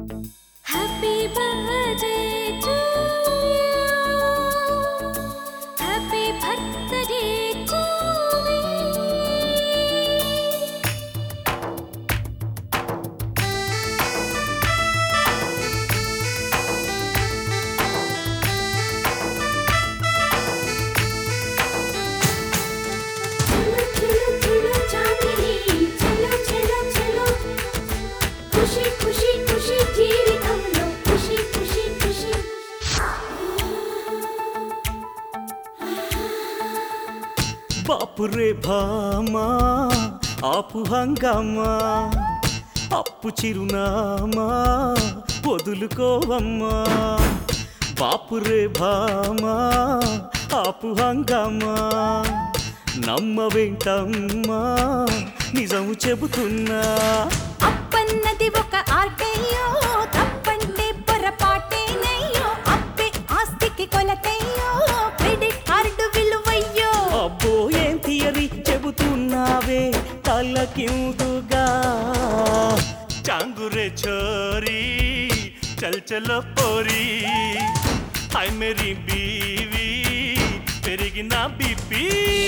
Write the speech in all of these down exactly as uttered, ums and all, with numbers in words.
Happy birthday to you. Happy birthday to me. Chalo chalo chalo Chandini chalo chalo chalo ఖుషి ఖుషి ఖుషి జీవితంలో ఖుషి ఖుషి ఖుషి బాపురే భామా ఆపు హంగామా అప్పు చిరునామా వదులుకోవమ్మా బాపురే భామా ఆపు హంగామా నమ్మవేంటమ్మా నిజము చెబుతున్నా అప్పన్నది ఒక ఆర్టయ్యో తప్పంటే పొరపాటేనయ్యో అప్పే ఆస్తికి కొలతయ్యో క్రెడిట్ కార్డు విలువయ్యో అబ్బో ఏం థియరీ చెబుతున్నావే తలకిందుగా చాంగురే చోరీ చల్ చలో పోరీ హై మేరీ బీవీ పెరిగిన బీపీ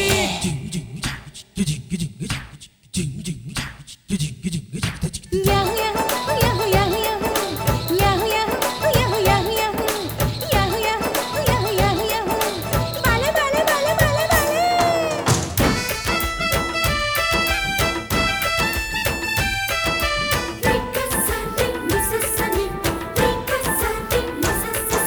యహ్ యహ్ యహ్ యహ్ యహ్ యహ్ యహ్ యహ్ యహ్ యహ్ యహ్ యహ్ యహ్ బలే బలే బలే బలే బలే రికసని మిససని రికసని మిససస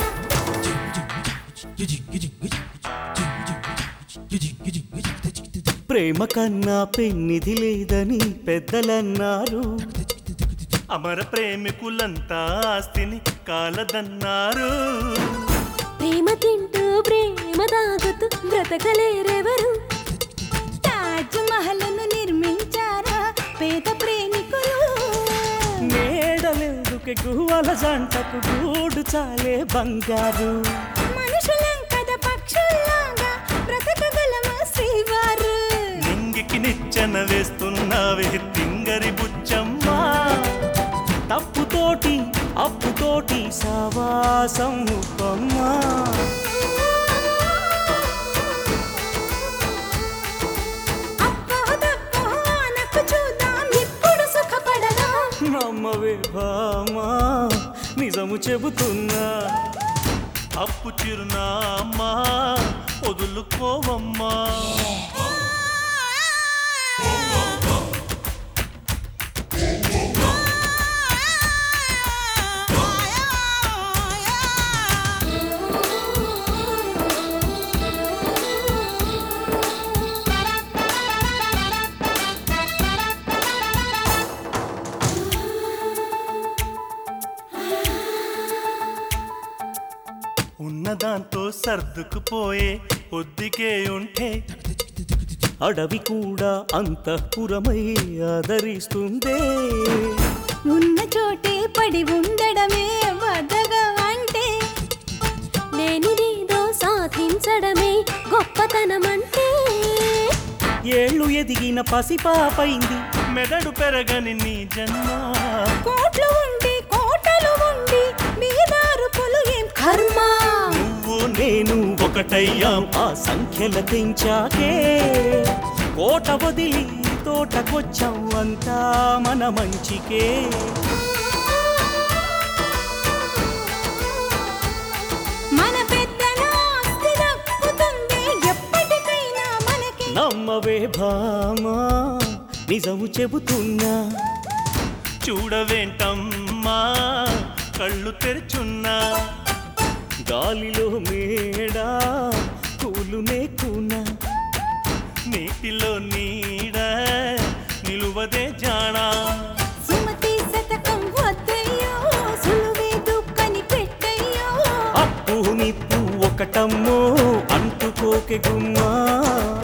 ప్రేమ కన్నా పెన్నిది లేదని పెద్దలన్నారు అమర ప్రేమికులంతా ఆస్తిని కాలదన్నారు ప్రేమ తింటూ ప్రేమ తాగుతూ బ్రతకలేరెవరు తాజ్ మహల్ను నిర్మించారా పేద ప్రేమికులు మేడలెందుకు గువ్వల జంటకు గూడు చాలే బంగారు మనుషులం కదా పక్షుల్లాగా బ్రతకగలమా శ్రీవారు నింగికి నిచ్చెన వేస్తున్నావే తింగరి బుచ్చమ్మా తప్పుతోటి అప్పుతోటి సావాసం ఉప్పమ్మా అప్పో తప్పో అనకు చూద్దాం ఇప్పుడు సుఖపడదా నమ్మవే భామా నిజము చెబుతున్నా అప్పు చిరునామా వదులుకోవమ్మా ఉన్నదాంతో సర్దుకుపోయే ఒద్దికే ఉంటే అడవి కూడా అంతఃపురమై ఆదరిస్తుందే ఉన్న చోటే పడి ఉండడమే వదగా అంటే లేనిదేదో సాధించడమే గొప్పతనమంటే ఏళ్ళు ఎదిగిన పసిపాపైంది మెదడు పెరగని నీ జన్మ కోట్లు ఉండి కోటలు ఉండి మీదారుపులు ఏం కర్మ నువ్వు నేను ఒకటయ్యాం ఆ సంఖ్యల తెంచాకే కోట వదిలి తోటకొచ్చాం అంతా మన మంచికే మన పెద్దల ఆస్తి దక్కుతుంది ఎప్పటికైనా మనకి నమ్మవే భామా నిజము చెబుతున్నా చూడవేంటమ్మా కళ్ళు తెరుచున్నా గాలిలో మేడా కూలునే కూనా నీటిలో నీడ నిలువదే జానా సుమతి శతకం వద్దయ్యో సులువే దుఃఖని పెట్టయ్యో అప్పు నిప్పు ఒకటమ్మో అంటుకోకె గుమ్మా